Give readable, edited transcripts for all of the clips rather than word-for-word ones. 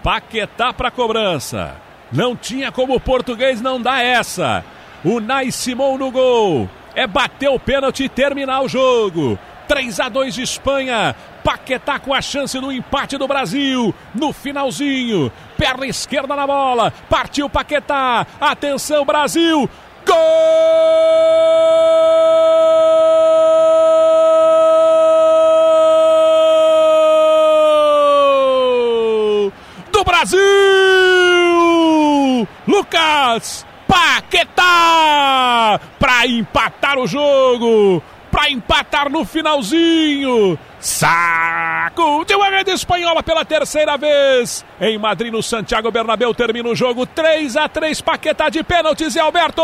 Paquetá para cobrança. Não tinha como o português não dar essa. Unai Simon no gol. É bater o pênalti e terminar o jogo. 3-2 de Espanha. Paquetá com a chance do empate do Brasil. No finalzinho. Perna esquerda na bola. Partiu Paquetá. Atenção, Brasil. Gol do Brasil! Lucas Paquetá para empatar o jogo, para empatar no finalzinho. Saco de uma rede espanhola pela terceira vez. Em Madrid, no Santiago Bernabéu, termina o jogo 3-3, Paquetá de pênaltis, e Alberto.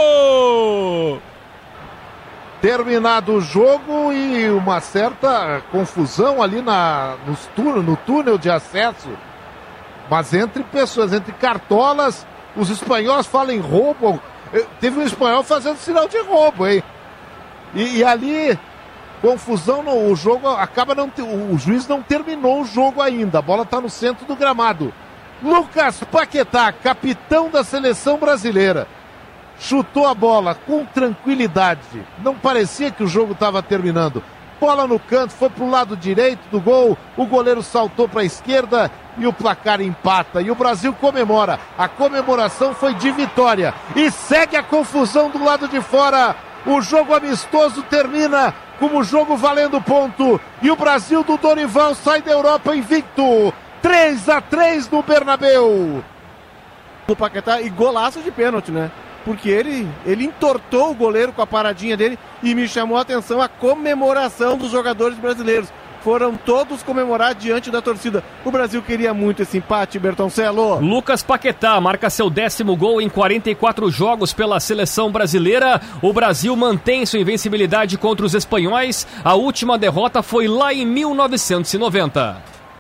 Terminado o jogo e uma certa confusão ali no túnel de acesso. Mas entre pessoas, entre cartolas, os espanhóis falam em roubo. Teve um espanhol fazendo sinal de roubo, hein? E ali, confusão no jogo, o juiz não terminou o jogo ainda. A bola está no centro do gramado. Lucas Paquetá, capitão da seleção brasileira, chutou a bola com tranquilidade. Não parecia que o jogo estava terminando. Bola no canto, foi para o lado direito do gol. O goleiro saltou para a esquerda e o placar empata. E o Brasil comemora. A comemoração foi de vitória. E segue a confusão do lado de fora. O jogo amistoso termina como jogo valendo ponto. E o Brasil do Dorival sai da Europa invicto. 3-3 no Bernabéu. O Paquetá, e golaço de pênalti, né? Porque ele entortou o goleiro com a paradinha dele e me chamou a atenção a comemoração dos jogadores brasileiros. Foram todos comemorar diante da torcida. O Brasil queria muito esse empate, Bertoncello. Lucas Paquetá marca seu 10º gol em 44 jogos pela seleção brasileira. O Brasil mantém sua invencibilidade contra os espanhóis. A última derrota foi lá em 1990.